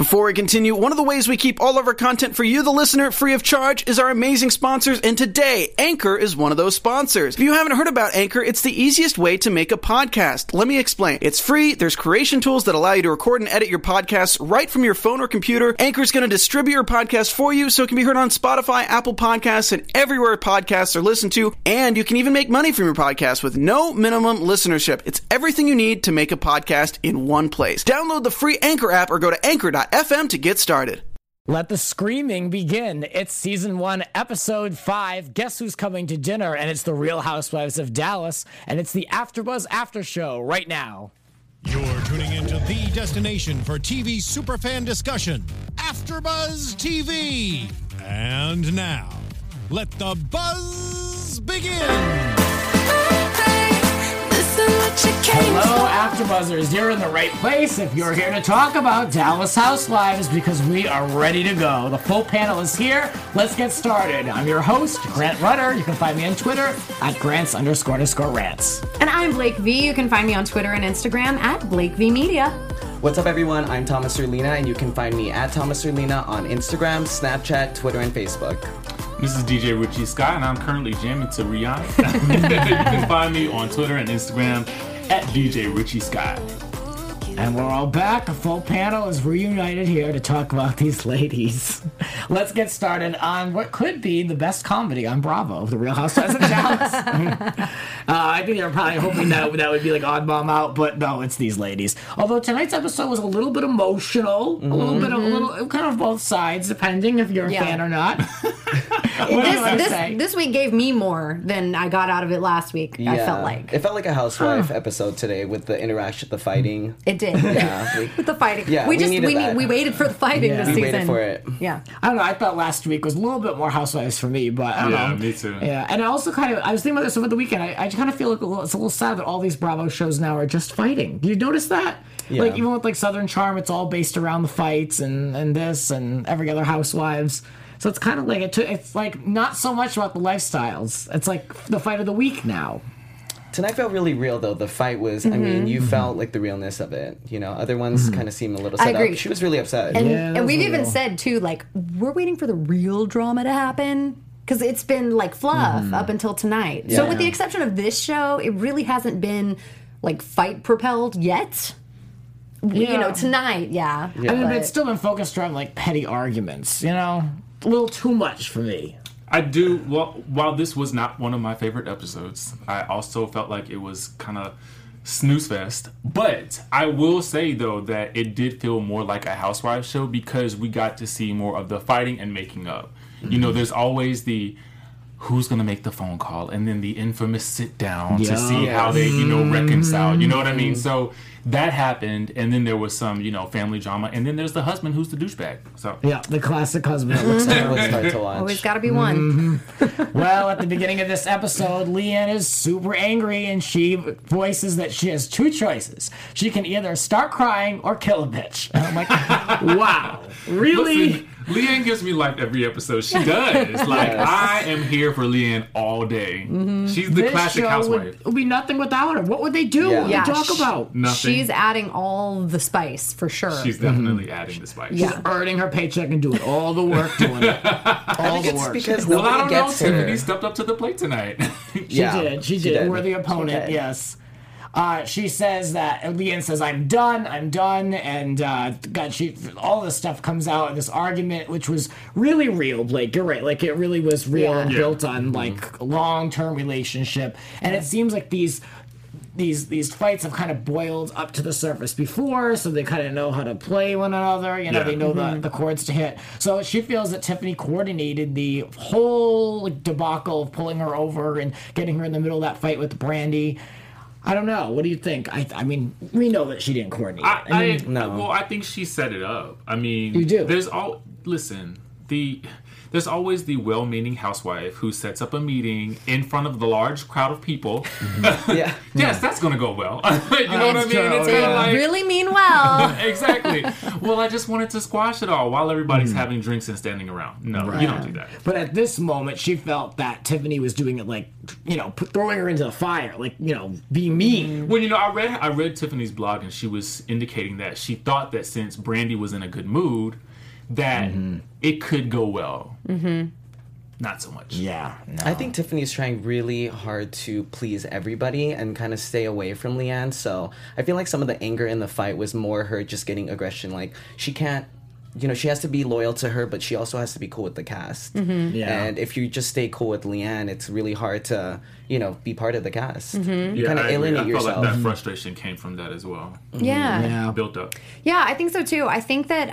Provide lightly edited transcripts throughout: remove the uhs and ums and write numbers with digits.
Before we continue, one of the ways we keep all of our content for you, the listener, free of charge is our amazing sponsors, and today, Anchor is one of those sponsors. If you haven't heard about Anchor, it's the easiest way to make a podcast. Let me explain. It's free, there's creation tools that allow you to record and edit your podcasts right from your phone or computer. Anchor's going to distribute your podcast for you so it can be heard on Spotify, Apple Podcasts, and everywhere podcasts are listened to, and you can even make money from your podcast with no minimum listenership. It's everything you need to make a podcast in one place. Download the free Anchor app or go to anchor.fm to get started. Let the screaming begin. It's season 1, episode 5. Guess who's coming to dinner? And it's the Real Housewives of Dallas. And it's the AfterBuzz After Show right now. You're tuning into the destination for TV superfan discussion, AfterBuzz TV. And now, let the buzz begin. Hello, AfterBuzzers. You're in the right place if you're here to talk about Dallas Housewives because we are ready to go. The full panel is here. Let's get started. I'm your host, Grant Rutter. You can find me on Twitter at Grants__rants. And I'm Blake V. You can find me on Twitter and Instagram at Blake V Media. What's up, everyone? I'm Thomas Erlina, and you can find me at Thomas Erlina on Instagram, Snapchat, Twitter, and Facebook. This is DJ Richie Scott, and I'm currently jamming to Rihanna. You can find me on Twitter and Instagram at DJ Richie Scott. And we're all back. A full panel is reunited here to talk about these ladies. Let's get started on what could be the best comedy on Bravo, The Real Housewives of Dallas. I think they were probably hoping that would be like Odd Mom Out, but no, it's these ladies. Although tonight's episode was a little bit emotional, a little kind of both sides, depending if you're a fan or not. This week gave me more than I got out of it last week. I felt like it felt like a housewife episode today with the interaction, the fighting. It did. Yeah, with the fighting. Yeah, we waited for the fighting this season. We waited for it. Yeah. I don't know. I thought last week was a little bit more Housewives for me, but I don't know. Me too. Yeah, and I also I was thinking about this over the weekend. I kind of feel like it's a little sad that all these Bravo shows now are just fighting. Do you notice that? Yeah. Like even with like Southern Charm, it's all based around the fights and this and every other Housewives. So it's kind of like it's like not so much about the lifestyles. It's like the fight of the week now. Tonight felt really real, though. The fight was, I mean, you felt like the realness of it. You know, other ones kind of seemed a little set up. She was really upset. And we've even said, too, like, we're waiting for the real drama to happen. Because it's been, like, fluff up until tonight. Yeah. So with the exception of this show, it really hasn't been, like, fight-propelled yet. Yeah. You know, tonight, yeah. I mean, but it's still been focused around, like, petty arguments, you know? A little too much for me. I do, while this was not one of my favorite episodes, I also felt like it was kind of snooze fest. But I will say, though, that it did feel more like a Housewives show because we got to see more of the fighting and making up. You know, there's always the who's going to make the phone call and then the infamous sit down to see how they, reconcile. You know what I mean? So that happened, and then there was some, family drama, and then there's the husband who's the douchebag. So yeah, the classic husband. It looks always hard to watch. Always got to be one. Well, at the beginning of this episode, Leanne is super angry, and she voices that she has two choices. She can either start crying or kill a bitch. And I'm like, wow, really? Listen, Leanne gives me life every episode. She does. Like, I am here for Leanne all day. She's the classic housewife. Would be nothing without her. What would they do? Yeah. What would they talk about? Nothing. She's adding all the spice, for sure. She's definitely adding the spice. Yeah. Earning her paycheck and doing all the work doing it. All the work. Because Well, I nobody don't know. gets her. Tiffany stepped up to the plate tonight. She did. We're the opponent, yes. She says that Leanne says, I'm done, and all this stuff comes out in this argument, which was really real, Blake. You're right. Like, it really was real and built on, like, a long-term relationship. And it seems like these fights have kind of boiled up to the surface before, so they kind of know how to play one another. They know the chords to hit. So she feels that Tiffany coordinated the whole debacle of pulling her over and getting her in the middle of that fight with Brandy. I don't know. What do you think? I mean, we know that she didn't coordinate. I think she set it up. I mean, you do. Listen, there's always the well-meaning housewife who sets up a meeting in front of the large crowd of people. Yes, that's going to go well. You know what I mean? It's kind of like, really mean well. Exactly. Well, I just wanted to squash it all while everybody's having drinks and standing around. No, you don't do that. But at this moment, she felt that Tiffany was doing it like, throwing her into the fire, like, being mean. Well, I read Tiffany's blog, and she was indicating that she thought that since Brandi was in a good mood, that it could go well. Not so much. Yeah. No. I think Tiffany's trying really hard to please everybody and kind of stay away from Leanne. So I feel like some of the anger in the fight was more her just getting aggression. Like, she can't, she has to be loyal to her, but she also has to be cool with the cast. Yeah. And if you just stay cool with Leanne, it's really hard to, be part of the cast. You kind of I alienate yourself. I felt like that frustration came from that as well. Yeah. Built up. Yeah, I think so too. I think that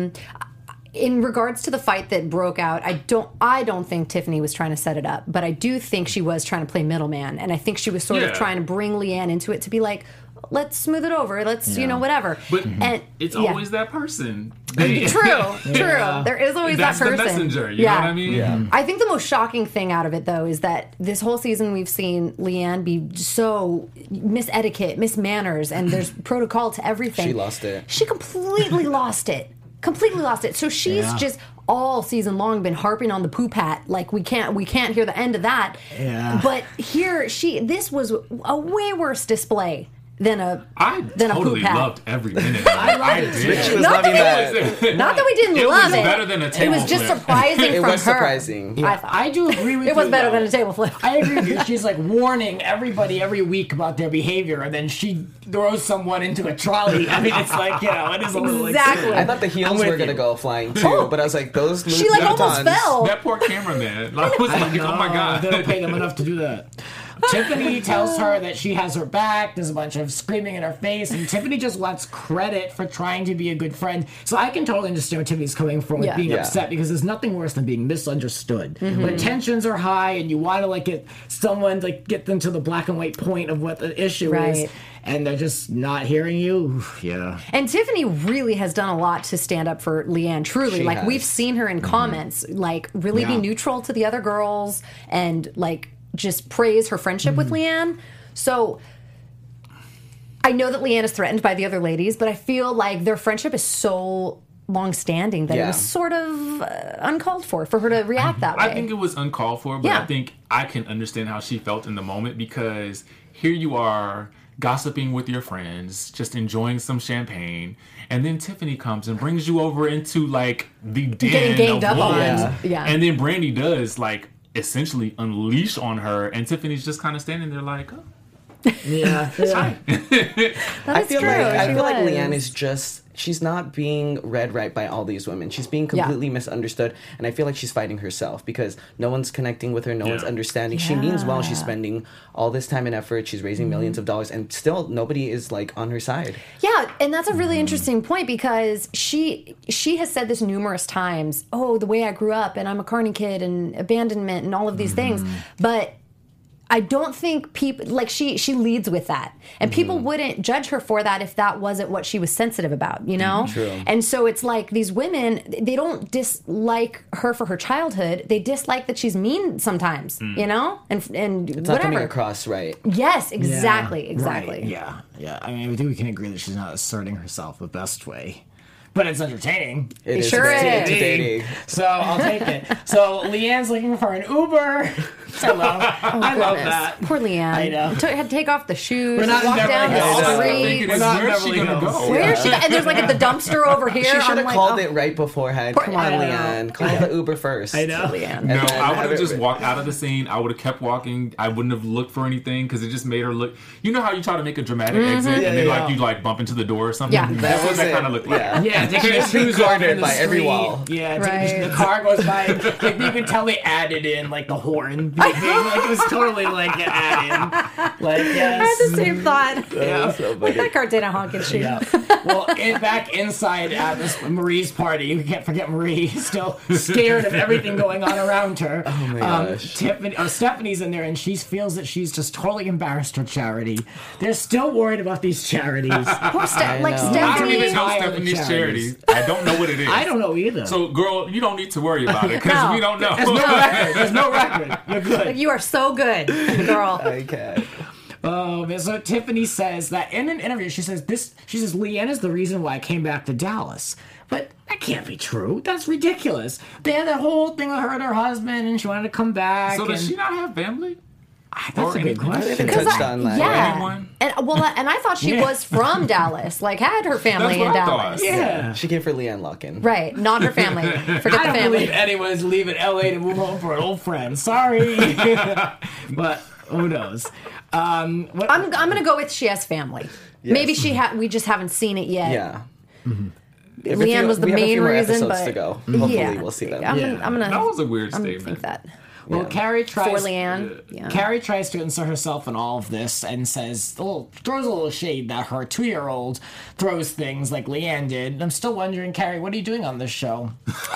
in regards to the fight that broke out, I don't think Tiffany was trying to set it up, but I do think she was trying to play middleman, and I think she was sort of trying to bring Leanne into it to be like, let's smooth it over, let's whatever. But it's always that person. True. There is always That's that person. the messenger. You know what I mean? Yeah. I think the most shocking thing out of it, though, is that this whole season we've seen Leanne be so mis-etiquette, mis-manners, and there's protocol to everything. She lost it. She completely lost it. So she's just all season long been harping on the poop hat, like we can't hear the end of that. Yeah. But here this was a way worse display than a totally poop hat. loved every minute of it. I did. Rich was loving that. Not that we didn't It love was it. better than a It table was just flip. surprising It from was her. surprising. Yeah, I do agree with you. It was better though. than a table flip. I agree with you. She's like warning everybody every week about their behavior, and then she throws someone into a trolley. I mean, it's like, it is a little Exactly. I thought the heels were going to go flying too, but I was like, those She like almost fell. That poor cameraman. I was like, oh my God. They don't pay them enough to do that. Tiffany tells her that she has her back. There's a bunch of screaming in her face, and Tiffany just wants credit for trying to be a good friend. So I can totally understand where Tiffany's coming from with being upset, because there's nothing worse than being misunderstood. When tensions are high and you want to get someone to get them to the black and white point of what the issue is, and they're just not hearing you. Yeah. And Tiffany really has done a lot to stand up for Leanne, truly. She has. We've seen her in comments, really be neutral to the other girls and, just praise her friendship with Leanne. So I know that Leanne is threatened by the other ladies, but I feel like their friendship is so long-standing that it was sort of uncalled for her to react that way. I think it was uncalled for, but I think I can understand how she felt in the moment, because here you are gossiping with your friends, just enjoying some champagne, and then Tiffany comes and brings you over into the den getting ganged of up wolves. on. Yeah. And then Brandi does essentially unleash on her, and Tiffany's just kind of standing there like, oh. Yeah. I feel like Leanne is she's not being read right by all these women. She's being completely misunderstood, and I feel like she's fighting herself because no one's connecting with her, no one's understanding. She means well. She's spending all this time and effort. She's raising millions of dollars, and still nobody is on her side. Yeah, and that's a really interesting point, because she has said this numerous times. Oh, the way I grew up, and I'm a Carney kid, and abandonment, and all of these things, but I don't think people she leads with that, and people wouldn't judge her for that if that wasn't what she was sensitive about, True. And so it's like these women, they don't dislike her for her childhood; they dislike that she's mean sometimes, and It's whatever. not coming across right. Yes, exactly. Right. Yeah. I mean, I think we can agree that she's not asserting herself the best way. But it's entertaining. It is sure entertaining. So I'll take it. So Leanne's looking for an Uber. I love that. Poor Leanne. I know. Had to take off the shoes, We're not walk in down Beverly the Hills. street. We're not in Where's she Beverly gonna Hills. go? Where is she? And there's the dumpster over here. She should I'm have like, called it right beforehand. Come on, Leanne. Call the Uber first. I know. Leanne. No, I would have have just it- walked out of the scene. I would have kept walking. I wouldn't have looked for anything, because it just made her look. You know how you try to make a dramatic exit, and then Yeah. you bump into the door or something. Yeah. That's what was that it. kind of looked like. Yeah, taking the shoes off Cornered in the by street. every wall. Yeah, Right. the car goes by. You can tell they added in the horn. I typing. Like, it was totally like an add-in. Like, yes. I had the same thought. Yeah. So Like that car did a honking shoot. Yeah. Well, back inside at this Marie's party, you can't forget Marie, still scared of everything going on around her. Oh my gosh. Stephanie's in there, and she feels that she's just totally embarrassed her charity. They're still worried about these charities. Like I don't Stephanie. even know Tired of Stephanie's charities. charity. I don't know what it is. I don't know either. So, girl, you don't need to worry about it because No. we don't know. There's no record. There's no record. You're good. Like, you are so good, girl. Okay. So Tiffany says that in an interview, she says Leanne is the reason why I came back to Dallas. But that can't be true. That's ridiculous. They had that whole thing with her and her husband, and she wanted to come back. So does she not have family? That's a good They question. touched on that. Yeah, anyone? and I thought she was from Dallas, like had her family That's in what I Dallas. thought. Yeah. She came for Leanne Locken. Right, not her family. Forget I the don't family. believe anyone's leaving LA to move home for an old friend. Sorry. But who knows? I'm gonna go with she has family. Maybe we just haven't seen it yet. Yeah. Leanne was the we have a main few more reason, episodes but to go. Hopefully yeah, we'll see them. I'm Yeah. gonna That was a weird I'm gonna statement. think that. Well, Carrie For tries. Leanne, yeah. Carrie tries to insert herself in all of this and throws a little shade that her 2-year-old throws things like Leanne did. I'm still wondering, Carrie, what are you doing on this show?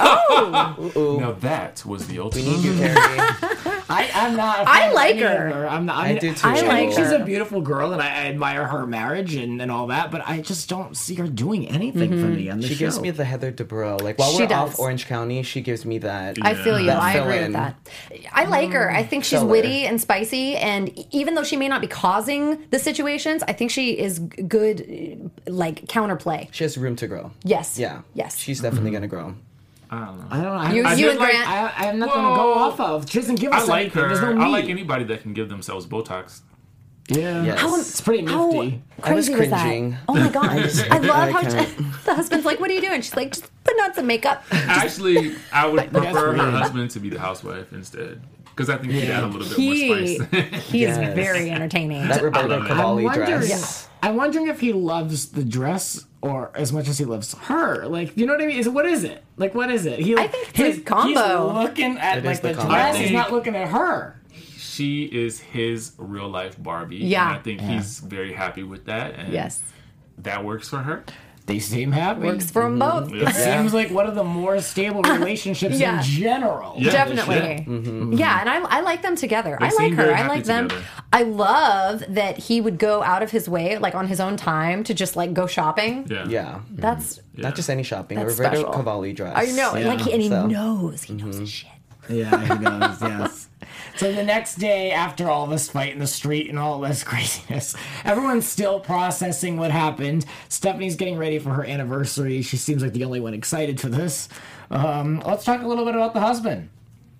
Now that was the We ultimate. need you, Carrie. I'm not. a fan I of like any of her. I'm not. I do too. I like think she's her. a beautiful girl, and I admire her marriage and all that. But I just don't see her doing anything for me on the She show. gives me the Heather Dubrow. Like while She we're does. off Orange County, she gives me that. I feel you. That I agree fill-in. with that. I like her. I think she's Filler. witty and spicy, and even though she may not be causing the situations, I think she is good, like counterplay. She has room to grow. Yes. Yeah. Yes. She's definitely gonna grow. I don't know. You I and did like- Grant. I have nothing to go off of. She doesn't give us I like anything. her. There's no need. I like anybody that can give themselves Botox. Yeah. Yes. It's pretty How nifty. I was crazy was that? cringing. Oh my god! I love how can't. the husband's like, "What are you doing?" She's like, "Just putting on some makeup." Actually, I would prefer her weird. husband to be the housewife instead. Because I think he'd add a little bit He more spice. he is Yes. very entertaining. That Roberto love it. Cavalli dress. Yes. I'm wondering if he loves the dress or as much as he loves her. Like, you know what I mean? What is it? Like, what is it? I think it's a combo. He's looking at It like is the the combo. dress. I He's think- not looking at her. She is his real life Barbie. Yeah. And I think he's very happy with that. And Yes, that works for her. They seem happy. works for them both. Yeah. Seems like one of the more stable relationships Yeah. in general. Yeah. Definitely. Yeah, and I like them together. I like seem her. very I happy like them. together. I love that he would go out of his way, like on his own time, to just like go shopping. Yeah. Yeah. That's Not just any shopping. That's Roberto special. Cavalli dress. I know, Yeah. like, and he So. knows. He knows his shit. Yeah, he does, yes. So the next day, after all this fight in the street and all this craziness, everyone's still processing what happened. Stephanie's getting ready for her anniversary. She seems like the only one excited for this. Let's talk a little bit about the husband.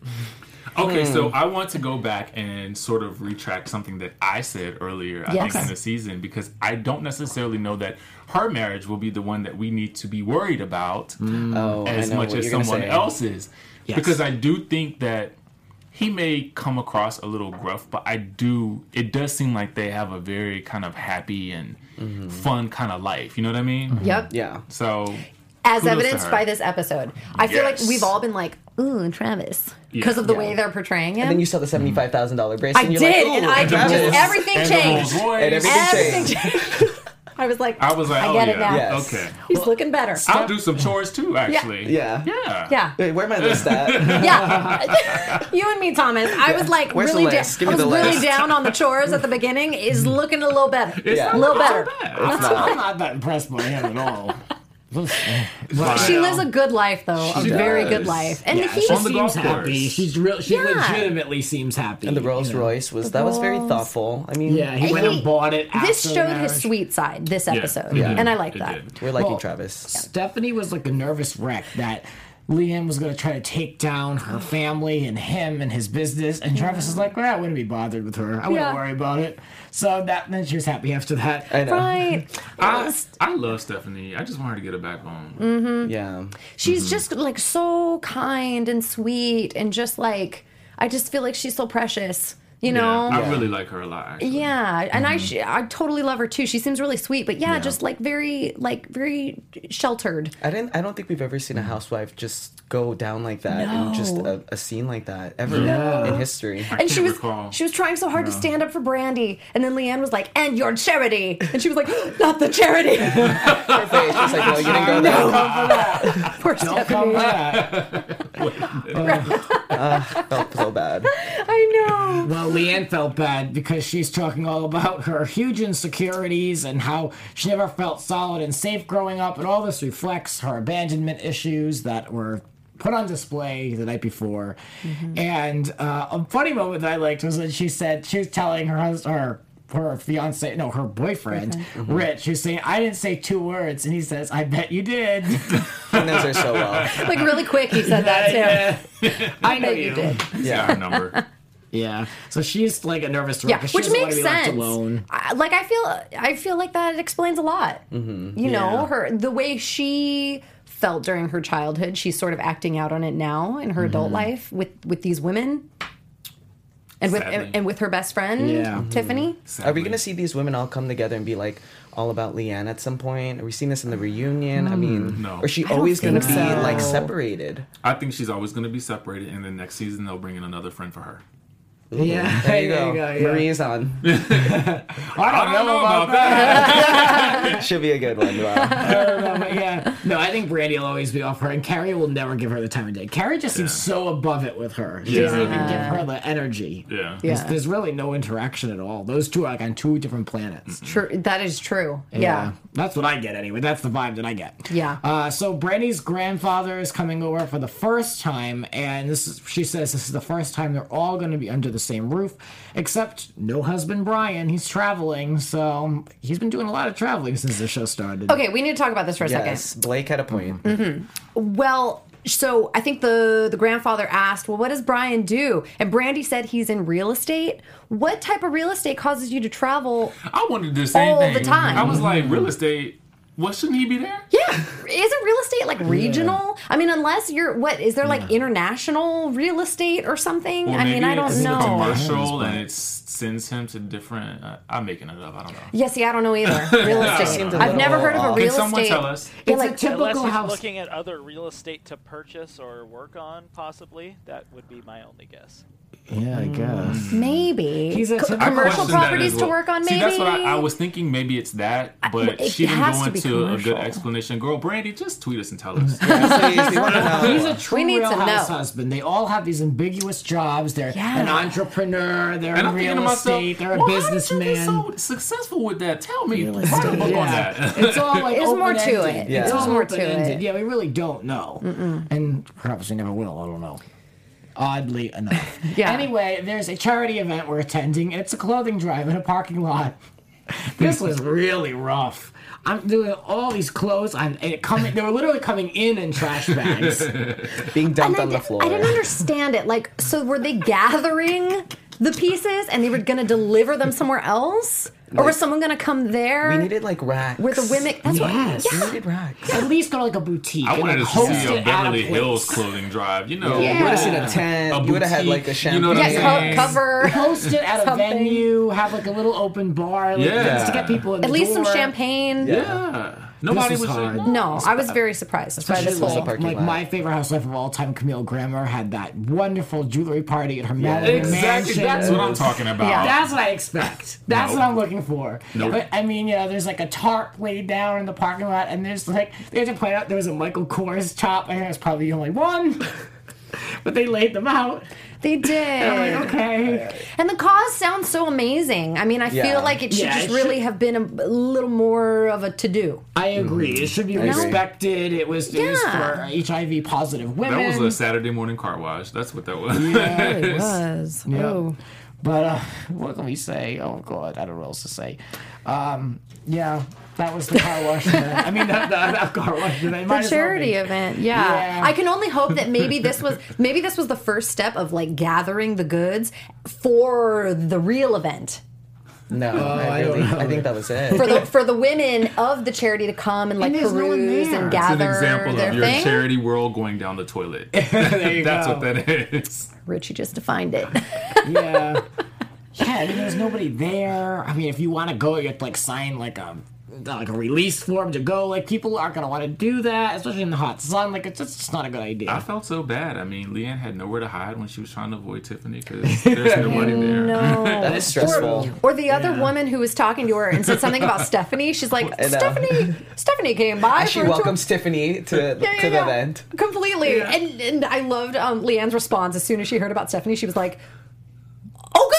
Okay, so I want to go back and sort of retract something that I said earlier, I Yes. think, in the season, because I don't necessarily know that her marriage will be the one that we need to be worried about Oh, as I know much what as you're gonna someone say. else's. Yes. Because I do think that he may come across a little gruff, but it does seem like they have a very kind of happy and fun kind of life. You know what I mean? Yep. Yeah. So, As kudos to evidenced her. by this episode. I feel like Yes. we've all been like, ooh, Travis. Yeah. Because of the Yeah. way they're portraying him. And then you saw the $75,000 bracelet. I and you're did, like, and ooh, I Travis. just everything And the changed. Rolls Royce. And everything Everything changed. changed. I was like, I was like, I oh, get yeah. it now. Yes. Okay. He's looking better. I'll do some chores too, actually. Yeah. Yeah. Yeah. Wait, where my list at? Yeah. You and me, Thomas. I was like Where's the really down. list? Give I me was the really list. down on the chores at the beginning. Is looking a little better. Yeah. A little better. I'm not that impressed by him at all. She lives a good life, though. A She very does. good life. And Yeah, he she On the seems golf happy. course. She Yeah. legitimately seems happy. And the Rolls you know. Royce was very Rolls. thoughtful. I mean, Yeah, he went and bought it. This after showed the his marriage. sweet side, this episode. Yeah. And I like It that. did. we're liking Well, Travis. Stephanie was like a nervous wreck that Liam was going to try to take down her family and him and his business. And Travis is like, well, I wouldn't be bothered with her. I wouldn't Yeah. worry about it. So then she was happy after that. I know. Right. I love Stephanie. I just want her to get a backbone. Yeah. She's just like so kind and sweet and just like, I just feel like she's so precious You know, I really like her a lot. Actually. Yeah, and I totally love her too. She seems really sweet, but just very sheltered. I don't think we've ever seen a housewife just go down like that in just a scene like that ever in history. And she was trying so hard to stand up for Brandy, and then Leanne was like, "And your charity," and she was like, "Not the charity." Her face, she's like, "No, you didn't go there." Poor Stephanie. Felt so bad. I know. Well, Leanne felt bad because she's talking all about her huge insecurities and how she never felt solid and safe growing up, and all this reflects her abandonment issues that were put on display the night before. And a funny moment that I liked was when she said she was telling her fiance, no, her boyfriend, Rich, who's saying, "I didn't say 2 words," and he says, "I bet you did." He knows her so well. Like really quick, he said that too. I know you did. Yeah, her number. Yeah, so she's like a nervous wreck. Yeah, She which doesn't makes want to be left sense. alone. I feel like that explains a lot. You know, the way she felt during her childhood, she's sort of acting out on it now in her adult life with these women. And with her best friend, Tiffany. Are we going to see these women all come together and be like all about Leanne at some point? Are we seeing this in the reunion? I mean, no. Or is she always going to be like separated? I think she's always going to be separated, and then next season they'll bring in another friend for her. Yeah, There you go. yeah. Marie's on. I don't know about that. Should be a good one. Wow. I don't know, but yeah. No, I think Brandy will always be off her, and Carrie will never give her the time of day. Carrie just seems so above it with her. She doesn't even give her the energy. Yeah. There's really no interaction at all. Those two are like on 2 different planets. True, that is true. Yeah. That's what I get anyway. That's the vibe that I get. Yeah. So Brandy's grandfather is coming over for the first time, and she says this is the first time they're all going to be under the same roof, except no husband Brian. He's traveling, so he's been doing a lot of traveling since the show started. Okay, we need to talk about this for a Yes, second. Blake had a point. Well, so I think the grandfather asked, well, what does Brian do? And Brandy said he's in real estate. What type of real estate causes you to travel? I wanted the same all thing. the time. I was like, real estate. What, shouldn't he be there? Yeah. Isn't real estate like regional? I mean, unless is there like international real estate or something? Or I mean, I don't it's know. commercial and it sends him to different. I'm making it up. I don't know. Yeah, see, I don't know either. Real estate. I've never heard of a real Can someone estate. tell us? Yeah, It's like a typical Unless he's house. looking at other real estate to purchase or work on, possibly. That would be my only guess. Yeah, I guess. maybe He's a typical- commercial question that properties as to well. work on. Maybe See, that's what I was thinking. Maybe it's that, but it she didn't has go to be into a commercial. good explanation. Girl, Brandy, just tweet us and tell us. Please, we want to know. He's a true We need real to house know. husband. They all have these ambiguous jobs. They're an entrepreneur. They're And in I'm thinking to real myself, estate. They're a well, how did you businessman. be so successful with that? Tell me. Write a book on that. It's all like There's more to open-ended. it. Yeah. It's There's all more to open-ended. it. Yeah, we really don't know. And perhaps we never will. I don't know. Oddly enough. Yeah. Anyway, there's a charity event we're attending, and it's a clothing drive in a parking lot. This was really rough. I'm doing all these clothes. They were literally coming in trash bags. Being dumped And on the floor. I didn't understand it. Like, so were they gathering the pieces and they were going to deliver them somewhere else? Or was someone going to come there? We needed like racks. where the women. That's Yes. what. We Yeah. needed racks. At least go to like a boutique. I and, wanted like, to host see it a at Beverly place. Hills clothing drive. You know, You would have seen a tent. You would have had like a boutique, champagne. you know what I'm Yeah, saying? cover. Host it at a Something. venue. Have like a little open bar. Like, Yeah. just to get people in At the least door. some champagne. Yeah. Nobody was was hard. No, I was very surprised by this Especially was a whole. parking like lot. my favorite housewife of all time, Camille Grammer, had that wonderful jewelry party at her Malibu Exactly. mansion. That's what I'm talking about. Yeah. That's what I expect. That's Nope. what I'm looking for. Nope. But I mean, there's like a tarp laid down in the parking lot, and there's like they had to point out there was a Michael Kors top. I think it was probably the only one, but they laid them out. They did. I'm like, okay. And the cause sounds so amazing. I mean, I Yeah. feel like it should Yeah, just it really should- have been a little more of a to-do. I agree. It should be agree. respected. It was Yeah. for HIV positive women. That was a Saturday morning car wash. That's what that was. It was. Yeah. Oh. But what can we say? Oh God, I don't know what else to say. Yeah, that was the car wash event. I mean, that car wash event. The charity event, yeah. Yeah. I can only hope that maybe this was the first step of like gathering the goods for the real event. No, I don't know. I think that was it. For the women of the charity to come and like there's no one peruse there. and It's an gather example their of your thing. charity world going down the toilet. There you That's go. what that is. Richie just defined it. Yeah. Yeah, I mean, there's nobody there. I mean, if you want to go, you have to like sign like a release form to go. Like, people aren't gonna want to do that, especially in the hot sun. Like, it's just not a good idea. I felt so bad. I mean, Leanne had nowhere to hide when she was trying to avoid Tiffany because there's nobody there. No. That is stressful. Or the other woman who was talking to her and said something about Stephanie. She's like, Stephanie came by. She welcomes Tiffany to the event. Completely. Yeah. And I loved Leanne's response as soon as she heard about Stephanie. She was like, oh,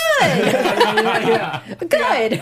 good. Good.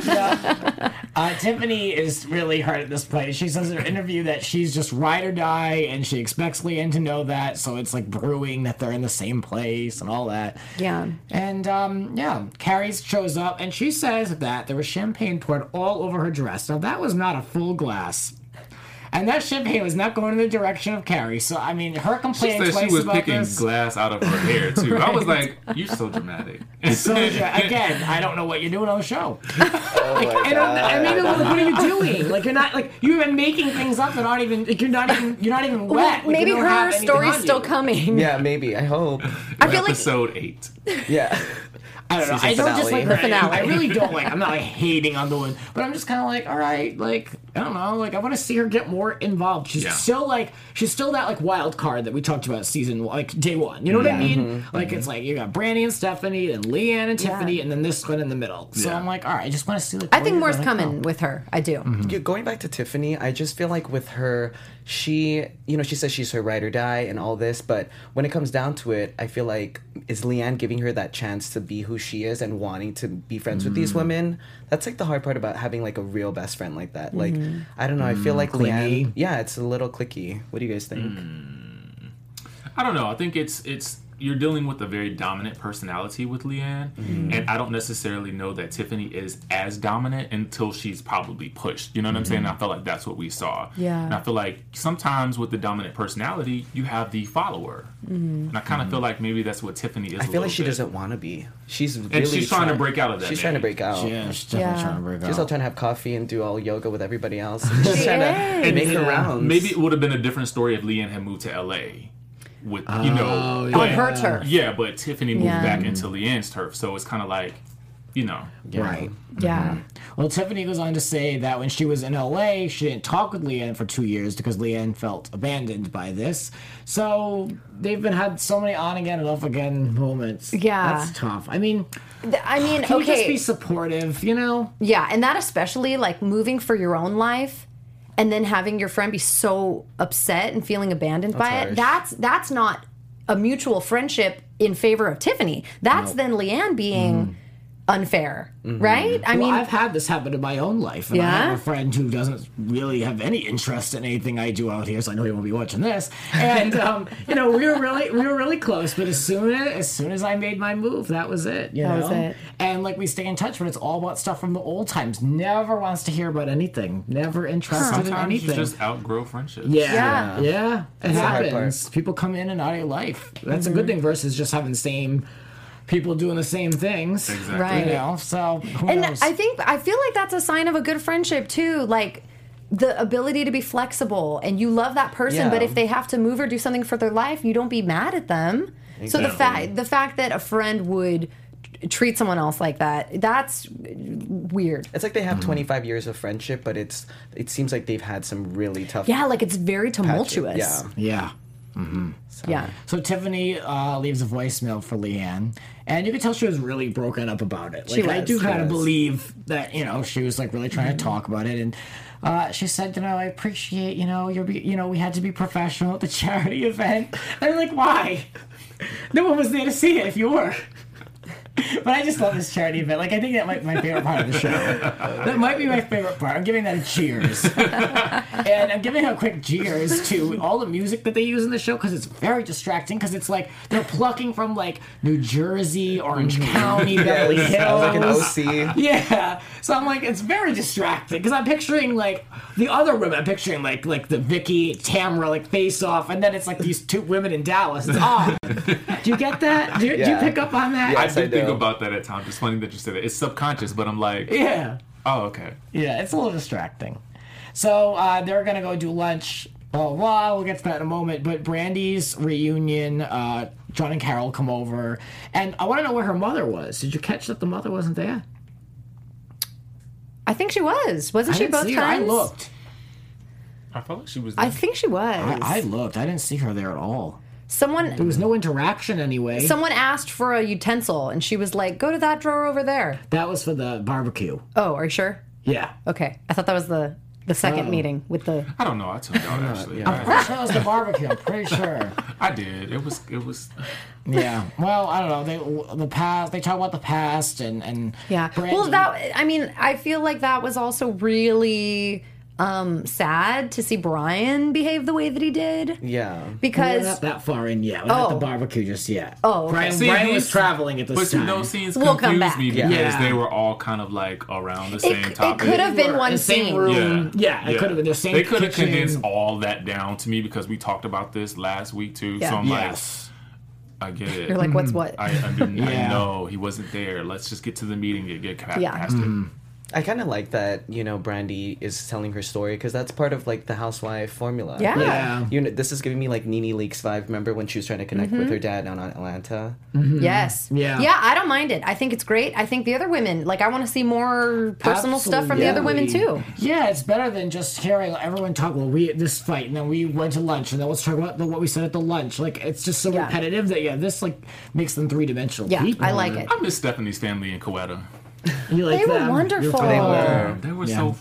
Tiffany is really hurt at this point. She says in her interview that she's just ride or die, and she expects Leanne to know that, so it's like brewing that they're in the same place and all that. Yeah. And, Carrie shows up, and she says that there was champagne poured all over her dress. Now, that was not a full glass. And that champagne was not going in the direction of Carrie. So, I mean, her complaining twice about this. She was picking glass out of her hair, too. Right. I was like, you're so dramatic. Again, I don't know what you're doing on the show. Oh, my God. I mean, what are you doing? Like, you're not, like, you've been making things up that aren't even, like, you're not even wet. Well, maybe her story's still coming. Yeah, maybe. I hope. I feel Episode 8. Yeah. I don't know. I don't just like the finale. I really don't like. I'm not like hating on the one, but I'm just kind of like, all right, like I don't know, like I want to see her get more involved. She's still that like wild card that we talked about day 1. You know what I mean? Mm-hmm. Like it's like you got Brandy and Stephanie, and Leanne and Tiffany, and then this one in the middle. So I'm like, all right, I just want to see. Like, I think more's coming with her. I do. Mm-hmm. Going back to Tiffany, I just feel like with her, she says she's her ride or die and all this, but when it comes down to it, I feel like is Leanne giving her that chance to be who she is and wanting to be friends with these women? That's like the hard part about having like a real best friend like that. Like I don't know, I feel like clicky. Leanne, it's a little clicky. What do you guys think? I don't know. I think it's you're dealing with a very dominant personality with Leanne, and I don't necessarily know that Tiffany is as dominant until she's probably pushed. You know what I'm saying? I feel like that's what we saw. Yeah. And I feel like sometimes with the dominant personality, you have the follower. And I kind of feel like maybe that's what Tiffany is. I feel like she doesn't want to be. She's trying to break out of that. She's trying to break out. She's definitely trying to break out. She's all trying to have coffee and do all yoga with everybody else. She's trying to make her rounds. Maybe it would have been a different story if Leanne had moved to LA. With on her turf. Yeah, but Tiffany moved back into Leanne's turf, so it's kind of like, right. Yeah. Well, Tiffany goes on to say that when she was in LA, she didn't talk with Leanne for 2 years because Leanne felt abandoned by this. So they've had so many on again and off again moments. Yeah, that's tough. I mean, can you just be supportive, Yeah, and that especially like moving for your own life. And then having your friend be so upset and feeling abandoned by it, that's not a mutual friendship in favor of Tiffany. That's then Leanne being unfair, right? I mean, I've had this happen in my own life. And I have a friend who doesn't really have any interest in anything I do out here, so I know he won't be watching this. And we were really close, but as soon as I made my move, that was it. That was it. And like we stay in touch, but it's all about stuff from the old times. Never wants to hear about anything. Never interested in anything. You just outgrow friendships. Yeah. It happens. People come in and out of your life. That's a good thing versus just having the same people doing the same things. Exactly. Right. So who knows? I feel like that's a sign of a good friendship too. Like the ability to be flexible, and you love that person, but if they have to move or do something for their life, you don't be mad at them. Exactly. So the fact that a friend would treat someone else like that's weird. It's like they have 25 years of friendship, but it seems like they've had some really tough like it's very tumultuous. Yeah. So Tiffany leaves a voicemail for Leanne, and you can tell she was really broken up about it. Like, I do kind of believe that she was like really trying to talk about it, and she said, I appreciate we had to be professional at the charity event. And I'm like, why? No one was there to see it if you were. But I just love this charity event. Like, I think that might be my favorite part of the show. That might be my favorite part. I'm giving that a cheers. And I'm giving a quick cheers to all the music that they use in the show, because it's very distracting, because it's like they're plucking from like New Jersey, Orange County, Beverly Hills. Sounds like an OC. Yeah. So I'm like, it's very distracting, because I'm picturing like the other women. I'm picturing like the Vicky, Tamra like face off, and then it's like these two women in Dallas. It's odd. Do you get that? Do you pick up on that? Yes, I do think about that at times. It's funny that you said it. It's subconscious, but I'm like, oh, okay. Yeah, it's a little distracting. So they're gonna go do lunch, We'll get to that in a moment. But Brandy's reunion, John and Carol come over, and I want to know where her mother was. Did you catch that the mother wasn't there? I think she was. Wasn't she both times? I looked. I felt like she was there. I think she was. I looked. I didn't see her there at all. There was no interaction anyway. Someone asked for a utensil, and she was like, "Go to that drawer over there." That was for the barbecue. Oh, are you sure? Yeah. Okay, I thought that was the second meeting with the. I don't know. I tuned out actually. I'm pretty sure it was the barbecue. I'm pretty sure. I did. It was. Yeah. Well, I don't know. The past. They talk about the past and. Yeah. Brandy. Well, I feel like that was also really sad to see Brian behave the way that he did. Yeah. Because we're not that far in yet. We're not at the barbecue just yet. Oh, okay. Brian was traveling at this time. But those scenes We'll come confused back. me because they were all kind of like around the same topic. It could have been one same scene. room. Yeah, it could have been the same. They could have kitchen. condensed all that down to me because we talked about this last week too. Yeah. So I'm Yes. like, I get it. You're like, what's what? I know he wasn't there. Let's just get to the meeting and get past it. I kind of like that, Brandy is telling her story because that's part of like the housewife formula. Yeah. This is giving me like Nene Leakes vibe. Remember when she was trying to connect with her dad down on Atlanta? Yes. Yeah. Yeah, I don't mind it. I think it's great. I think the other women, like, I want to see more personal stuff from the other women too. Yeah, it's better than just hearing everyone talk. Well, we had this fight, and then we went to lunch, and then let's talk about what we said at the lunch. Like, it's just so repetitive that this like makes them three-dimensional. Yeah, people. I like it. I miss Stephanie's family in Coetta. You like They were them? wonderful. They were. They were so.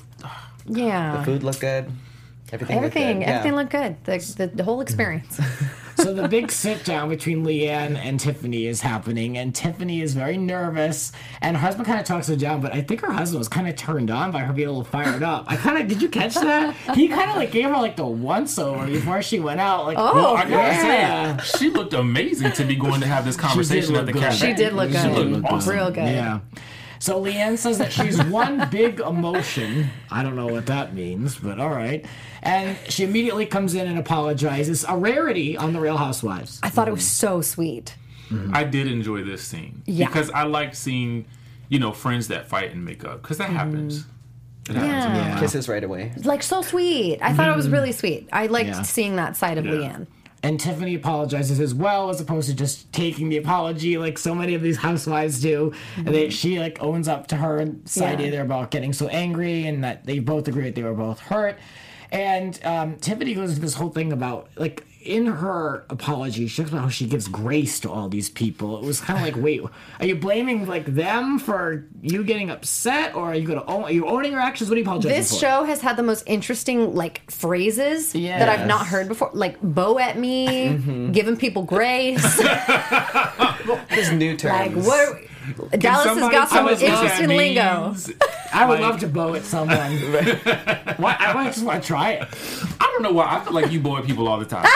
Yeah. The food looked good. Everything looked good. The whole experience. So the big sit down between Leanne and Tiffany is happening, and Tiffany is very nervous, and her husband kind of talks her down, but I think her husband was kind of turned on by her being a little fired up. Did you catch that? He kind of like gave her like the once over before she went out. Like, Well, I gotta say, she looked amazing to be going to have this conversation at the cafe. She did look good. She looked awesome. Real good. Yeah. So Leanne says that she's one big emotion. I don't know what that means, but all right. And she immediately comes in and apologizes. A rarity on The Real Housewives. I thought it was so sweet. I did enjoy this scene. Yeah. Because I like seeing, friends that fight and make up. Because that happens. It happens. Yeah. Kisses right away. Like, so sweet. I thought it was really sweet. I liked seeing that side of Leanne. And Tiffany apologizes as well, as opposed to just taking the apology like so many of these housewives do. And she like owns up to her side either about getting so angry, and that they both agree that they were both hurt. And Tiffany goes into this whole thing about like in her apology, she talks about how she gives grace to all these people. It was kind of like, wait, are you blaming like them for you getting upset, or are you owning your actions? What are you apologizing for? This show has had the most interesting like phrases that I've not heard before. Like bow at me, giving people grace. There's new terms. Like what? Dallas has got some interesting lingo. I would love to bow at someone. I just want to try it. I don't know why. I feel like you boy people all the time.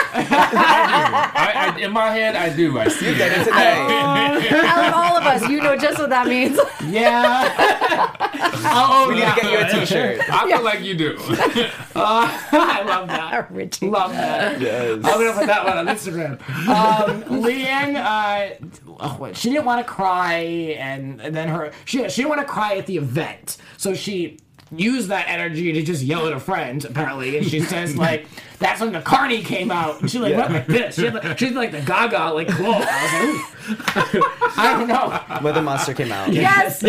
I do. In my head, I do. I see it. Out of all of us, you know just what that means. Yeah. We need to get you a t-shirt. I feel like you do. I love that. Richie. Love that. Yes. I'm going to put that one on Instagram. Leanne, she didn't want to cry, and then she didn't want to cry at the event. So she used that energy to just yell at her friend, apparently. And she says, like, that's when the Carney came out. And she like went like this. She's like the Gaga, like, whoa. I was like, ooh. I don't know. When the monster came out. Yes.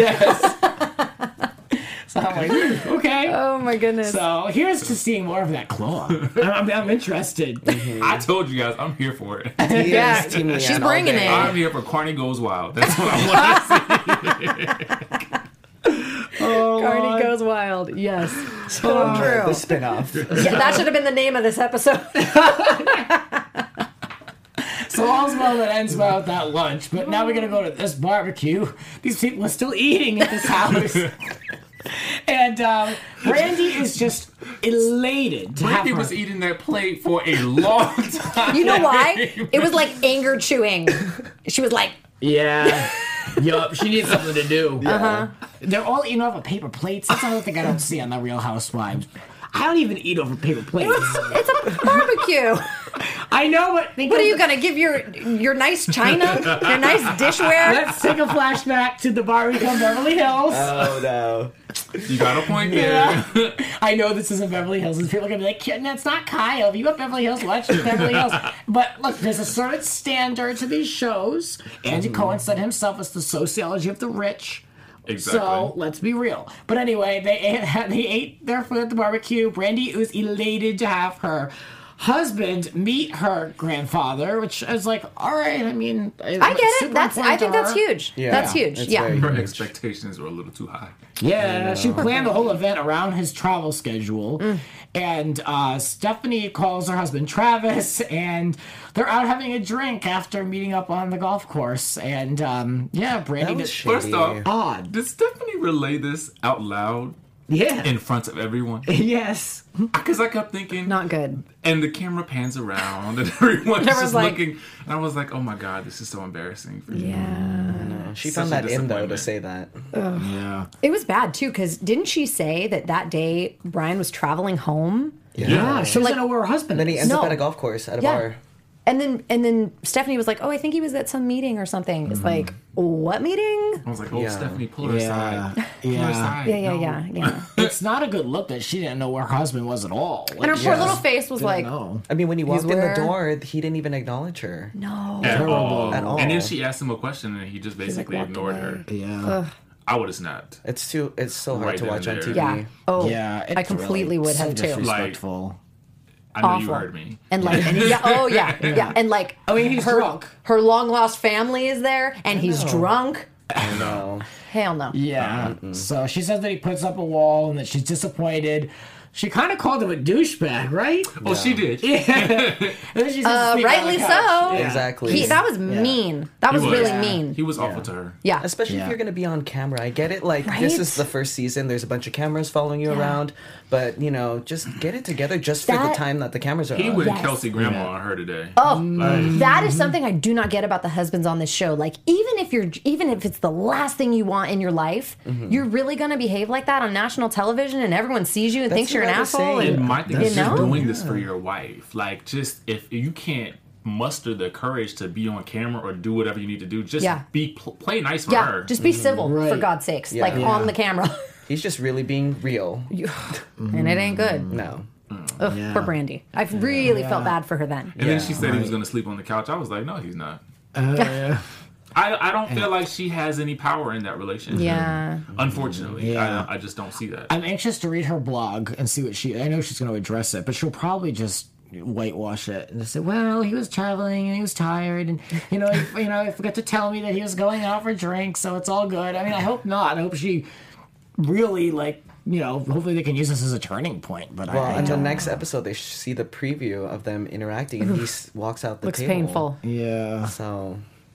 So I'm like, okay. Oh my goodness. So here's to seeing more of that claw. I'm interested. I told you guys, I'm here for it. Yeah, Team Leanne she's all bringing day. it. I'm here for Carney Goes Wild. That's what I want to see. Carney Goes Wild. Yes. So true. The spin-off. Yeah, that should have been the name of this episode. So all's well that ends well with that lunch. But now we're going to go to this barbecue. These people are still eating at this house. And Brandy is just elated to Brandy have her. was eating that plate for a long time. You know why? It was like anger chewing. She was like, Yeah. Yup, she needs something to do. They're all eating off of paper plates. That's another thing I don't see on The Real Housewives. I don't even eat over paper plates. It's a barbecue. I know, but What are you gonna give your nice china, your nice dishware? Let's take a flashback to the barbecue in Beverly Hills. Oh no. You got a point there. Yeah. I know this isn't Beverly Hills, and people are gonna be like, "Kid, that's not Kyle. If you want Beverly Hills, watch Beverly Hills." But look, there's a certain standard to these shows. Andy Cohen said himself, "It's the sociology of the rich." Exactly. So let's be real. But anyway, they ate their food at the barbecue. Brandy was elated to have her husband meet her grandfather, which is like, all right. I mean, I get it. I think that's huge. Yeah. That's huge. Yeah. Her expectations were a little too high. Yeah, she planned the whole event around his travel schedule. And Stephanie calls her husband Travis, and they're out having a drink after meeting up on the golf course. And Brandy was just First off, odd. did Stephanie relay this out loud Yeah. in front of everyone? Yes. Because I kept thinking, Not good. and the camera pans around, and everyone's Everyone's just like- looking. And I was like, oh my God, this is so embarrassing for you. Yeah. She Such found a that in though to disappointment. say that. Yeah. It was bad too, because didn't she say that day Brian was traveling home? Yeah. She doesn't like- know where her husband Then he is. ends up No. at a golf course at a Yeah. bar. And then Stephanie was like, "Oh, I think he was at some meeting or something." It's like, what meeting? I was like, oh, Yeah. Stephanie, pull her aside. Pull her Yeah. aside. Yeah. It's not a good look that she didn't know where her husband was at all. Like, And her she poor just little face was didn't like, know. I mean, when he walked in the where? door, he didn't even acknowledge her. "No." At all. At all. And then she asked him a question, and he just like, basically walked ignored away. her. Yeah. I would have snapped. It's so hard Right to then watch and on there. TV. Yeah. Oh, Yeah. I completely would have too. Disrespectful. I know Awful. you heard me. And like, yeah. And like, I mean, he's drunk. Her long lost family is there, and he's drunk. No. Hell no. Yeah. So she says that he puts up a wall and that she's disappointed. She kind of called him a douchebag, right? Oh, she did. And then she says to speak Rightly on the couch. so. Yeah. Exactly. That was mean. That was really mean. He was awful to her. Yeah. Especially if Yeah. you're going to be on camera. I get it. Like, Right? this is the first season. There's a bunch of cameras following you around. But, just get it together just for the That- time that the cameras are He on. went Yes. Kelsey Grammer on her today. Oh, that is something I do not get about the husbands on this show. Like, even if it's the last thing you want in your life, you're really gonna behave like that on national television, and everyone sees you and That's thinks you're an what I was asshole. saying. And my thing is You just know? doing this for your wife. Like, just if you can't muster the courage to be on camera or do whatever you need to do, just Yeah. play nice for Yeah, her. just be civil for Right. God's sakes, Yeah. like Yeah. on the camera, He's just really being real. and it ain't good. No. Ugh, for Brandy. I really felt bad for her then. And then she said he was going to sleep on the couch. I was like, no, he's not. Yeah. I don't feel like she has any power in that relationship. Yeah. Unfortunately. Yeah. I just don't see that. I'm anxious to read her blog and see what I know she's going to address it, but she'll probably just whitewash it and just say, well, he was traveling and he was tired and he forgot to tell me that he was going out for drinks, so it's all good. I mean, I hope not. I hope she really hopefully they can use this as a turning point. But Well, I in the don't next episode, they see the preview of them interacting, and he walks out the Looks table. painful. Yeah. So,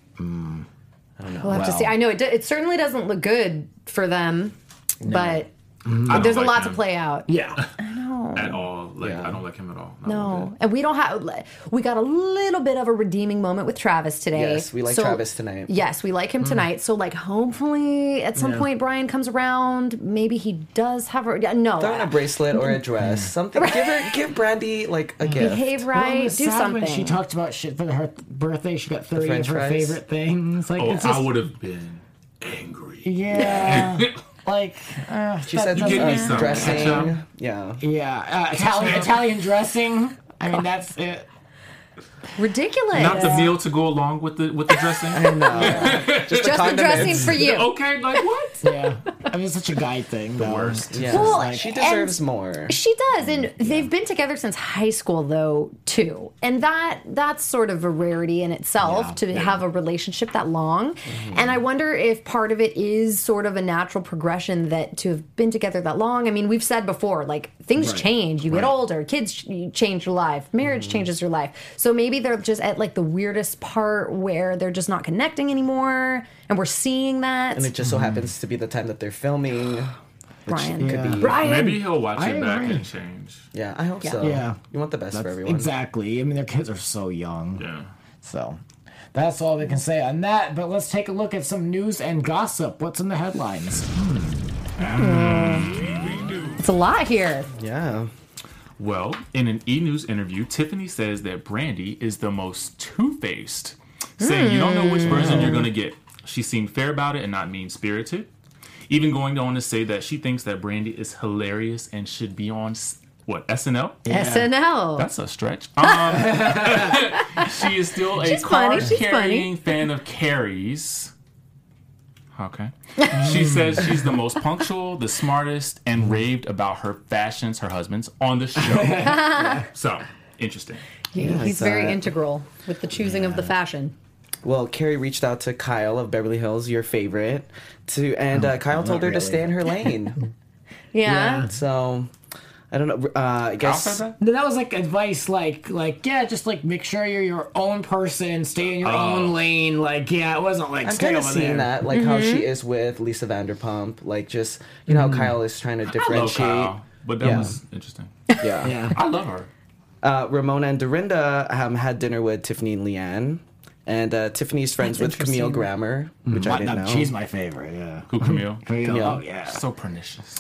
We'll have to see. I know it certainly doesn't look good for them, but I there's a don't lot like to him play out. Yeah. at all. Like, Yeah. I don't like him at all. Not one No, bit. and we don't have. We got a little bit of a redeeming moment with Travis today. yes, we like Travis tonight. Yes, we like him tonight. So, like, hopefully, at some point, Brian comes around. Maybe he does have a no. Throw in a bracelet or a dress, something. Give Brandy like a gift. Behave Well, it right. was Do sad something. when she talked about shit for her birthday. She got 30 of French her fries? favorite things. Like, Oh, it's just, I would have been angry. yeah. Like, She said give me some dressing. ketchup. Yeah. yeah. Italian dressing. I mean, that's it. Ridiculous. Not the meal to go along with the dressing. No. Just Just the dressing for you. Okay, like what? Yeah. I mean, it's such a guy thing. The worst. Yeah. Well, She deserves more. She does, and they've been together since high school, though, too. And that's sort of a rarity in itself to have a relationship that long. And I wonder if part of it is sort of a natural progression that to have been together that long. I mean, we've said before, like, things change. You get older, kids change your life, marriage changes your life. So maybe they're just at, like, the weirdest part where they're just not connecting anymore, and we're seeing that. And it just so happens to be the time that they're filming. Which Brian. could be. Brian! Maybe he'll watch I it back agree. and change. Yeah, I hope so. Yeah. You want the best for everyone. Exactly. I mean, their kids are so young. Yeah. So that's all we can say on that. But let's take a look at some news and gossip. What's in the headlines? It's a lot here. Yeah. Well, in an E! News interview, Tiffany says that Brandy is the most two-faced, saying you don't know which version you're going to get. She seemed fair about it and not mean-spirited, even going on to say that she thinks that Brandy is hilarious and should be on, SNL? Yeah. SNL. That's a stretch. She is still a card-carrying fan of Carrie's. Okay. She says she's the most punctual, the smartest, and raved about her fashions, her husband's, on the show. So, interesting. He's very integral with the choosing of the fashion. Well, Carrie reached out to Kyle of Beverly Hills, your favorite, and Kyle told her to stay in her lane. Yeah. So, I don't know. I guess that was like advice, like just like make sure you're your own person, stay in your own lane. Like, it wasn't like I'm kind of seeing that, like how she is with Lisa Vanderpump, like just how Kyle is trying to differentiate. I love Kyle, but that was interesting. Yeah, I love her. Ramona and Dorinda had dinner with Tiffany and Leanne. And Tiffany's friends with Camille Grammer, which I didn't know. She's my favorite, yeah. Who, Camille? Camille. Oh, yeah. So pernicious.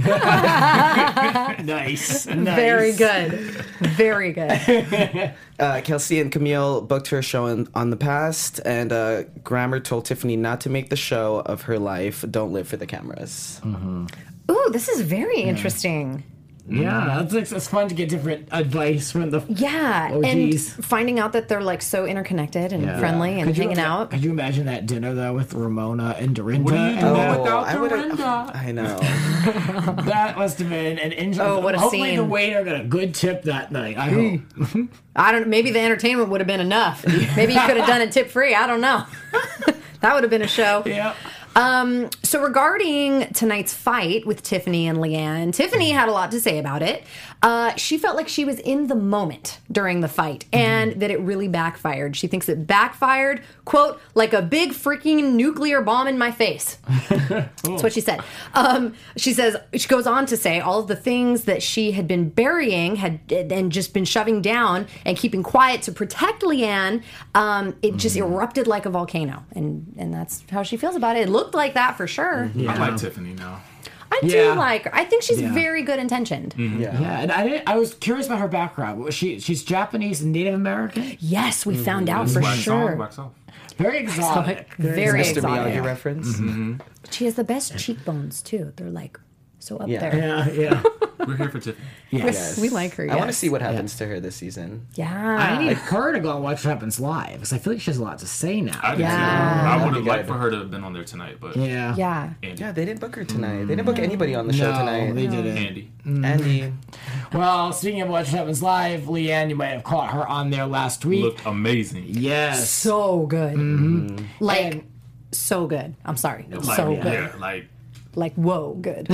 Nice. Very good. Very good. Kelsey and Camille booked her show on The Past, and Grammer told Tiffany not to make the show of her life. Don't live for the cameras. Ooh, this is very interesting. Yeah, it's fun to get different advice from the OGs. And finding out that they're like so interconnected and friendly and hanging out. Could you imagine that dinner though with Ramona and Dorinda? What are you doing without Dorinda? I know. That must have been an interesting. Oh, what a Hopefully scene! The waiter got a good tip that night. I hope. I don't. Maybe the entertainment would have been enough. Maybe you could have done it tip free. I don't know. That would have been a show. Yeah. So regarding tonight's fight with Tiffany and Leanne, Tiffany had a lot to say about it. She felt like she was in the moment during the fight and that it really backfired. She thinks it backfired, quote, like a big freaking nuclear bomb in my face. That's what she said. She goes on to say all of the things that she had been burying and just been shoving down and keeping quiet to protect Leanne. It just erupted like a volcano. And that's how she feels about it. It looked like that for sure. Yeah. I like Tiffany now. I do like her. I think she's very good intentioned. Yeah, and I was curious about her background. She's Japanese and Native American? Yes, we found out for sure. Wax off. Very exotic. Very Mr. exotic. Miyagi reference. She has the best cheekbones too. They're like so up there. Yeah. We're here for Tiffany. Yes. We like her. I want to see what happens to her this season. Yeah. I need her to go and watch what happens live because I feel like she has a lot to say now. I would have liked for her to have been on there tonight, but Yeah. Andy. Yeah, they didn't book her tonight. They didn't book anybody on the show tonight. They didn't. Andy. Well, speaking of what happens live, Leanne, you might have caught her on there last week. Looked amazing. Yes. So good. Like so good. I'm sorry. So good. Yeah, like whoa, good.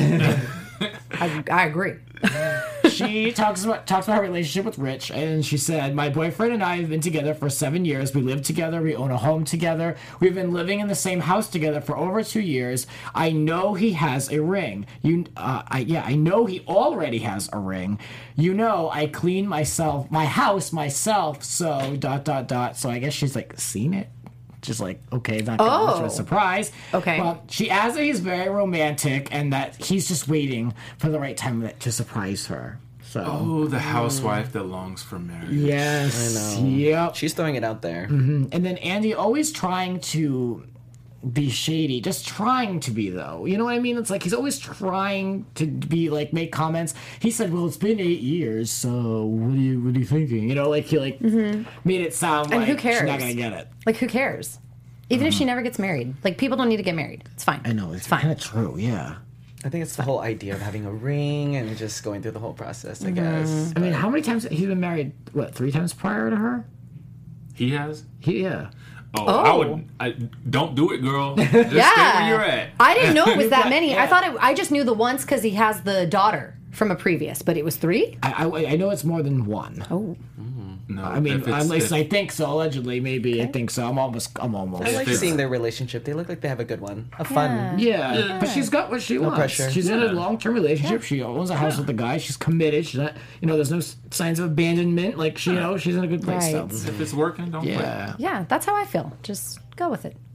I agree. She talks about her relationship with Rich, and she said, "My boyfriend and I have been together for 7 years. We live together. We own a home together. We've been living in the same house together for over 2 years. I know he has a ring. I know he already has a ring. I clean my house myself. So ... So I guess she's like seen it." Just like, okay, not much of a surprise. Okay. Well, she adds that he's very romantic and that he's just waiting for the right time to surprise her. So. Oh, the housewife that longs for marriage. Yes. I know. Yep. She's throwing it out there. And then Andy always trying to be shady, just trying to be though. You know what I mean? It's like he's always trying to be like make comments. He said, "Well, it's been 8 years, so what are you thinking?" He made it sound and like who cares? She's not gonna get it. Like who cares? Even if she never gets married, like people don't need to get married. It's fine. I know it's fine. kind of true. Yeah. I think it's the whole idea of having a ring and just going through the whole process, I guess. I mean, how many times he's been married? What, 3 times prior to her? He has? Yeah. Don't do it, girl. Just stay where you're at. I didn't know it was that many. I thought I just knew the once because he has the daughter from a previous, but it was 3? I know it's more than 1. Oh. No, I mean, at least I think so. Allegedly, maybe I think so. I'm almost. I like seeing their relationship. They look like they have a good one, fun. Yeah, but she's got what she wants. Pressure. She's in a long-term relationship. Yeah. She owns a house with the guy. She's committed. She's not. There's no signs of abandonment. Like she's in a good place. Right. So. If it's working, don't quit. Yeah, that's how I feel. Just go with it.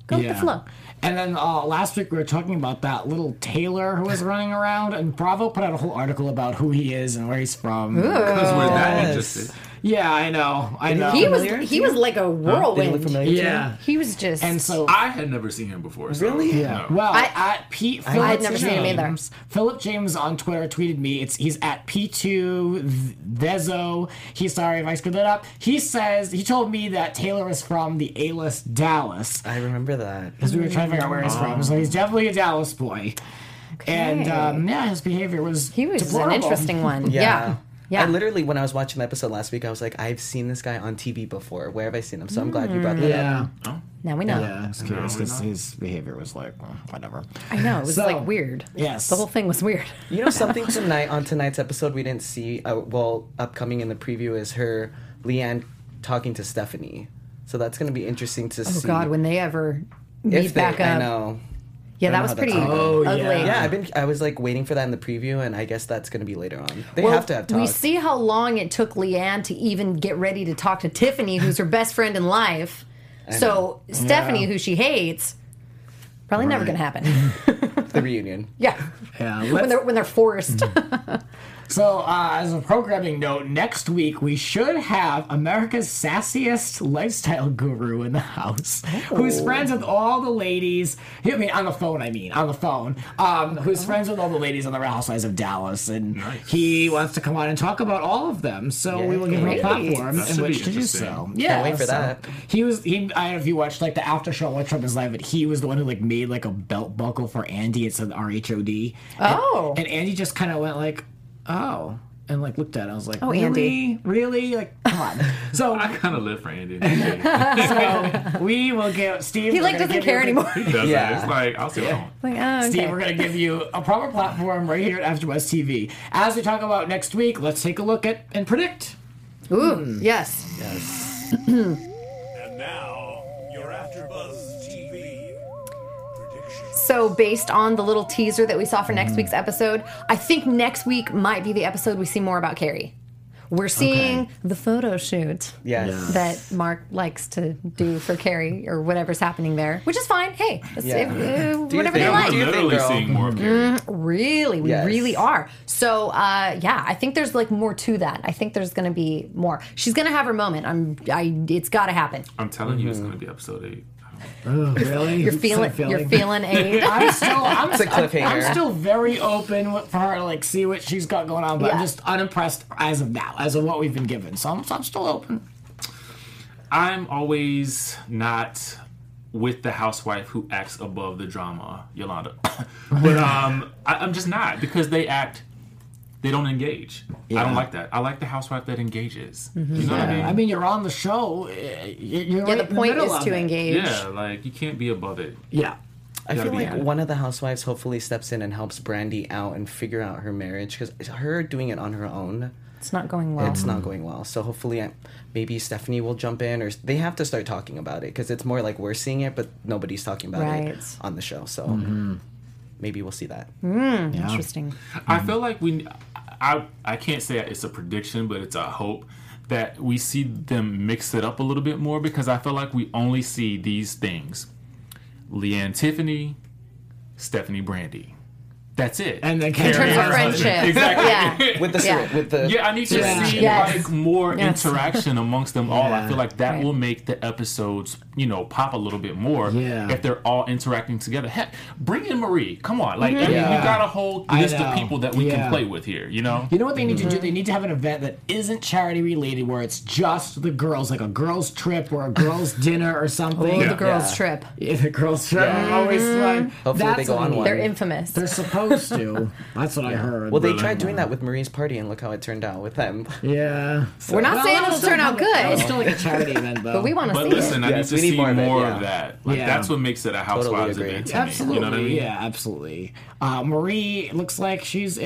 Go with the flow. And then last week we were talking about that little Taylor who was running around, and Bravo put out a whole article about who he is and where he's from. Because we're that interested. Yeah, I know. He was like a whirlwind. Yeah, he was just. And so I had never seen him before. So, Really? yeah. No. Well, I had never seen him either. Philip James on Twitter tweeted me. He's at P2 Vezo. He's sorry if I screwed that up. He told me that Taylor is from the A-list Dallas. I remember that. Because we were trying to figure out where he's from. So he's definitely a Dallas boy. Okay. And his behavior was deplorable. An interesting one. Yeah. I literally, when I was watching the episode last week, I was like, I've seen this guy on TV before. Where have I seen him? So I'm glad you brought that up. Oh. Now we know. Yeah, I was curious because his behavior was like, whatever. I know. It was like weird. Yes. The whole thing was weird. You know something on tonight's episode we didn't see, upcoming in the preview is Leanne talking to Stephanie. So that's going to be interesting to see. Oh, God, when they ever meet back up. I know. Yeah, that was pretty ugly. Yeah, I was like waiting for that in the preview, and I guess that's going to be later on. They have to have talk. We see how long it took Leanne to even get ready to talk to Tiffany, who's her best friend in life. So Stephanie, who she hates, probably never going to happen. The reunion. Yeah. When they're forced. So, as a programming note, next week we should have America's sassiest lifestyle guru in the house, who's friends with all the ladies. On the phone. Who's friends with all the ladies on the Real Housewives of Dallas, and he wants to come on and talk about all of them. So we will give him a platform in which to do so. Yeah, can't wait for that. He I don't know if you watched like the after show What Trump Is Live, but he was the one who like made like a belt buckle for Andy. It said RHOD. And Andy just kind of went like, oh, and like looked at it. I was like, oh, really? Andy. Really? Like, come on. So I kind of live for Andy. So we will give Steve. He like doesn't care anymore. He doesn't. Yeah. It's like, I'll see what Like, okay. Steve, we're going to give you a proper platform right here at AfterBuzz TV. As we talk about next week, let's take a look at and predict. Ooh, yes. And now, your AfterBuzz TV predictions. So based on the little teaser that we saw for next week's episode, I think next week might be the episode we see more about Carrie. We're seeing the photo shoot that Mark likes to do for Carrie or whatever's happening there, which is fine. Hey, whatever they like. We're literally seeing more of Carrie. Really, we really are. So, I think there's like more to that. I think there's going to be more. She's going to have her moment. It's got to happen. I'm telling you, it's going to be episode 8. Oh, really? You're feeling 8. I'm still very open for her to like see what she's got going on, but I'm just unimpressed as of now, as of what we've been given. So I'm still open. I'm always not with the housewife who acts above the drama, Yolanda. But I'm just not, because they don't engage. I don't like that. I like the housewife that engages. You know what I mean? I mean, you're on the show. You're right the point is to engage. Yeah, like you can't be above it. Yeah. I feel like one of the housewives hopefully steps in and helps Brandy out and figure out her marriage, because her doing it on her own, it's not going well. It's not going well. So hopefully maybe Stephanie will jump in, or they have to start talking about it, because it's more like we're seeing it, but nobody's talking about it on the show. So maybe we'll see that. Interesting. I feel like I can't say it's a prediction, but it's a hope that we see them mix it up a little bit more, because I feel like we only see these things: Leanne, Tiffany, Stephanie, Brandy. That's it. And then in terms of friendship, exactly. with the I need to see like more interaction amongst them all. I feel like that will make the episodes, pop a little bit more if they're all interacting together. Heck, bring in Marie. Come on, like we got a whole list of people that we can play with here. You know what they need to do? They need to have an event that isn't charity related, where it's just the girls, like a girls' trip or a girls' dinner or something. The girls' trip. Yeah, the girls' trip. Always fun. Hopefully they go on one. They're infamous. They're supposed to. That's what I heard. Well, they tried doing that with Marie's party, and look how it turned out with them. Yeah. We're not saying it'll turn out good. It's still like a charity event, though. But we want to see it. But listen, I need to see more of that. Like, Yeah. That's what makes it a Housewives event to me. Absolutely. You know what I mean? Yeah, absolutely. Marie looks like she's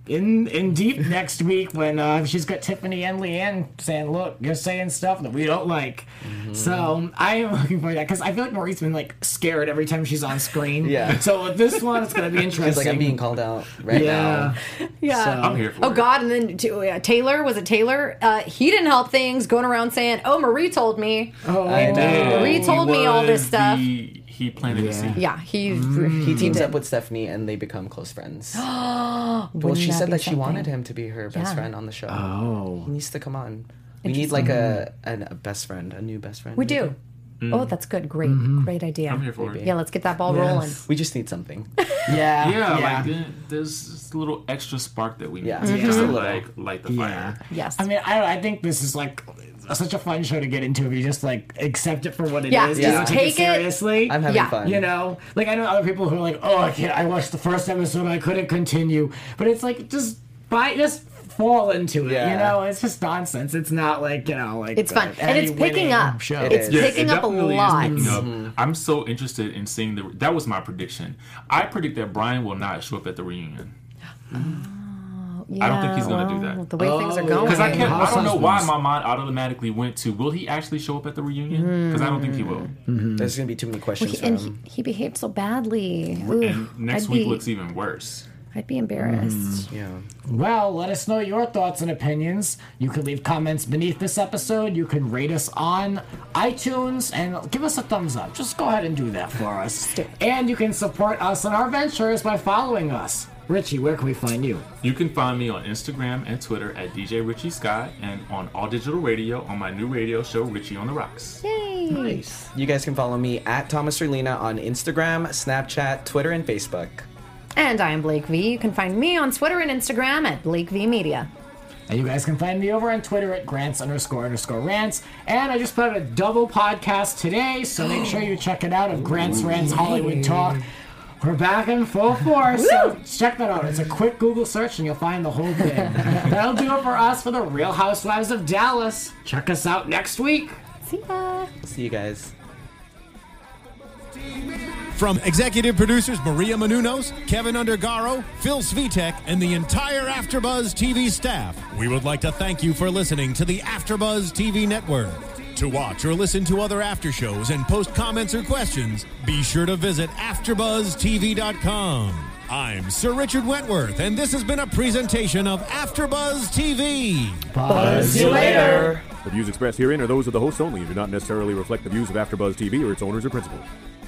in deep next week when she's got Tiffany and Leanne saying, "Look, you're saying stuff that we don't like." So I am looking forward to that because I feel like Marie's been like scared every time she's on screen. Yeah. So with this one, it's gonna be interesting. She's like, I'm being being called out right now. Yeah. So. I'm here for it. Oh, God. And then Taylor, was it Taylor? He didn't help things, going around saying, oh, Marie told me. Oh, I know. Marie told me all this stuff. He planted the seed. Yeah, he teams up with Stephanie and they become close friends. Well, she said that she wanted him to be her best friend on the show. Oh. He needs to come on. We need like a best friend, a new best friend. We do. Oh, that's good. Great idea. I'm here for it. Yeah, let's get that ball rolling. We just need something. Yeah. Like there's this little extra spark that we need. Just a little. Like light the fire. Yes. I mean, I think this is like such a fun show to get into if you just like accept it for what it is. Just take it seriously. I'm having fun. You know, like I know other people who are like, oh, I watched the first episode and I couldn't continue, but it's like just fall into it. You know, it's just nonsense. It's not like it's fun and it's picking up. Show. It's picking up a lot. I'm so interested in seeing that was my prediction. I predict that Brian will not show up at the reunion. I don't think he's going to do that. The way things are going. Because I don't know why my mind automatically went to, will he actually show up at the reunion? Because I don't think he will. There's going to be too many questions for him. He behaved so badly. And next week looks even worse. I'd be embarrassed. Yeah. Well, let us know your thoughts and opinions. You can leave comments beneath this episode. You can rate us on iTunes and give us a thumbs up. Just go ahead and do that for us. And you can support us in our ventures by following us. Richie, where can we find you? You can find me on Instagram and Twitter at DJ Richie Sky and on All Digital Radio on my new radio show, Richie on the Rocks. Yay! Nice. You guys can follow me at Thomas Erlina on Instagram, Snapchat, Twitter, and Facebook. And I am Blake V. You can find me on Twitter and Instagram at Blake V Media. And you guys can find me over on Twitter at Grants__Rants. And I just put out a double podcast today, so make sure you check it out of Grants Rants Hollywood Talk. We're back in full force, so check that out. It's a quick Google search and you'll find the whole thing. That'll do it for us for the Real Housewives of Dallas. Check us out next week. See ya. See you guys. From executive producers Maria Menounos, Kevin Undergaro, Phil Svitek, and the entire AfterBuzz TV staff, we would like to thank you for listening to the AfterBuzz TV network. To watch or listen to other after shows and post comments or questions, be sure to visit AfterBuzzTV.com. I'm Sir Richard Wentworth, and this has been a presentation of AfterBuzz TV. Buzz you later. The views expressed herein are those of the hosts only and do not necessarily reflect the views of AfterBuzz TV or its owners or principals.